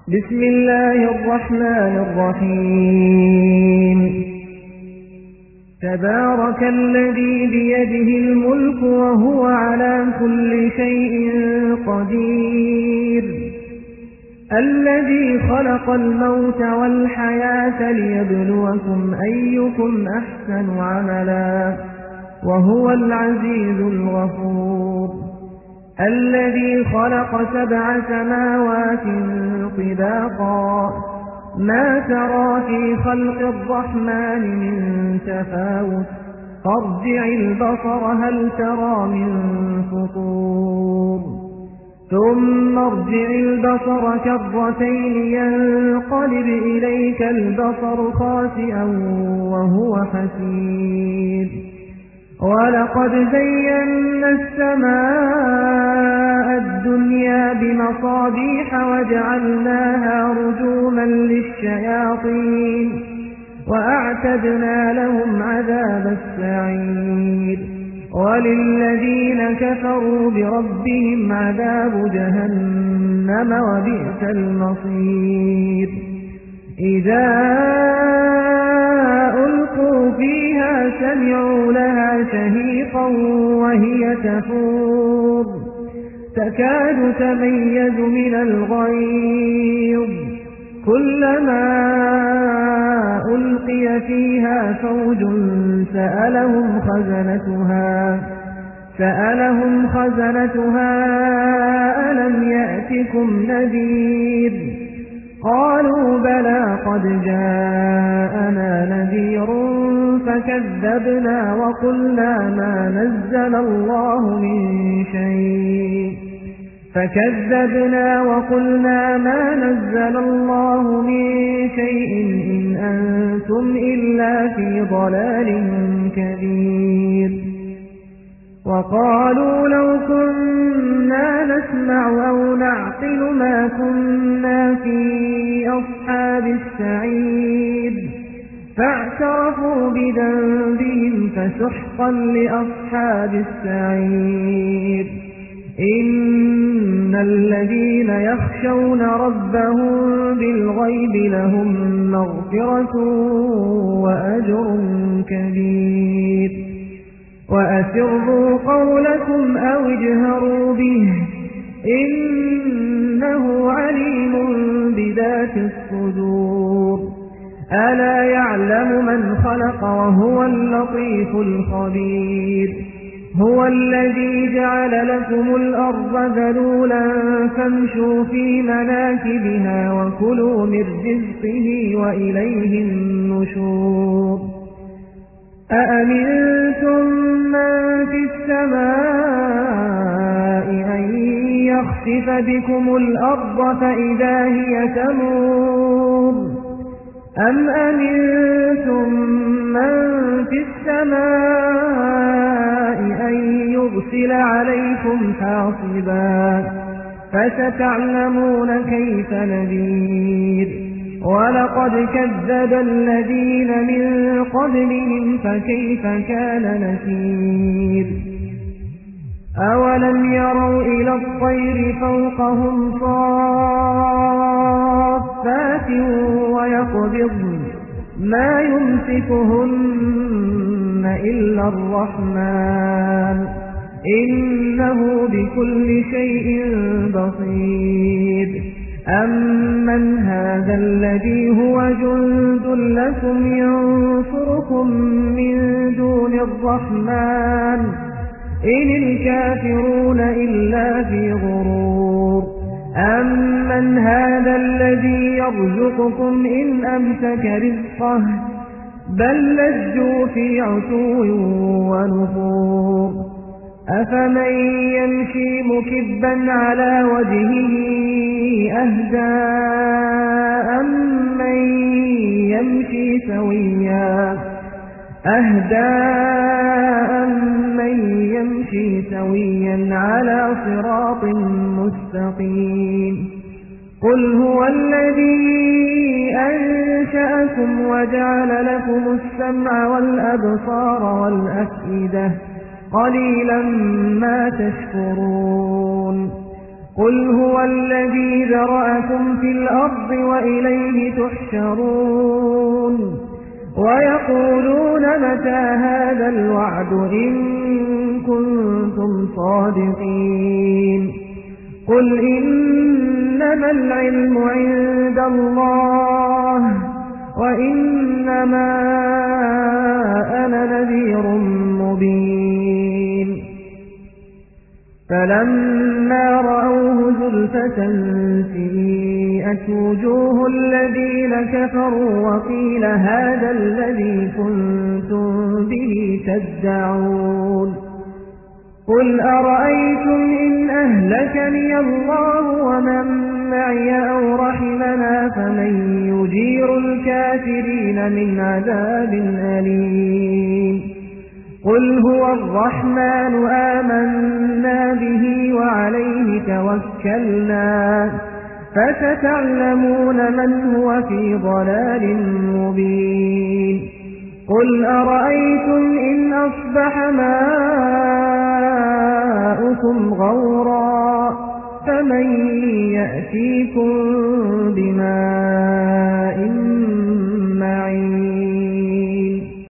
بسم الله الرحمن الرحيم تبارك الذي بيده الملك وهو على كل شيء قدير الذي خلق الموت والحياة ليبلوكم أيكم أحسن عملا وهو العزيز الغفور الذي خلق 7 سماوات طباقا ما ترى في خلق الرحمن من تفاوت فارجع البصر هل ترى من فطور ثم ارجع البصر كرتين ينقلب إليك البصر خاسئا وهو حسير ولقد زينا السماء الدنيا بمصابيح وجعلناها رجوما للشياطين وأعتدنا لهم عذاب السعير وللذين كفروا بربهم عذاب جهنم وبئس المصير إذا ألقوا فيها سمعوا لها شهيقا وهي تفور تكاد تميز من الغيظ كلما ألقي فيها فوج سألهم خزنتها ألم يأتكم نذير قالوا بلى قد جاءنا نذير فكذبنا وقلنا ما نزل الله من شيء إن أنتم إلا في ضلال كبير وقالوا لو كنا نسمع أو نعقل ما كنا في أصحاب السعير فاعترفوا بذنبهم فسحقا لأصحاب السعير إن الذين يخشون ربهم بالغيب لهم مغفرة وأجر كبير وأسروا قولكم أو اجهروا به إنه عليم بذات الصدور ألا يعلم من خلق وهو اللطيف الخبير هو الذي جعل لكم الأرض ذلولا فامشوا في مناكبها وكلوا من رزقه وإليه النشور أأمنتم من في السماء أن يخسف بكم الأرض فإذا هي تمور أم أمنتم من في السماء أن يرسل عليكم حاصبا فستعلمون كيف نذير ولقد كذب الذين من قبلهم فكيف كان نكير أولم يروا إلى الطير فوقهم صافات ويقبضن ما يمسكهن إلا الرحمن إنه بكل شيء بصير أمن هذا الذي هو جند لكم ينصركم من دون الرحمن إن الكافرون إلا في غرور أمن هذا الذي يرزقكم إن أمسك رزقه بل لجوا في عتو ونفور أفمن يمشي مكبا على وجهه أهدى أمن يمشي سويا على صراط مستقيم قل هو الذي أنشأكم وجعل لكم السمع والأبصار والأفئدة قليلا ما تشكرون قل هو الذي ذرأكم في الأرض وإليه تحشرون ويقولون متى هذا الوعد إن كنتم صادقين قل إنما العلم عند الله وإنما أنا نذير مبين فلما رأوه زلفة سيئت وجوه الذين كفروا وقيل هذا الذي كنتم به تدعون قل أرأيتم إن أهلكني الله ومن معي أو رحمنا فمن يجير الكافرين من عذاب أليم قل هو الرحمن آمنا به وعليه توكلنا فستعلمون من هو في ضلال مبين قل أرأيتم إن أصبح ماؤكم غورا فمن يأتيكم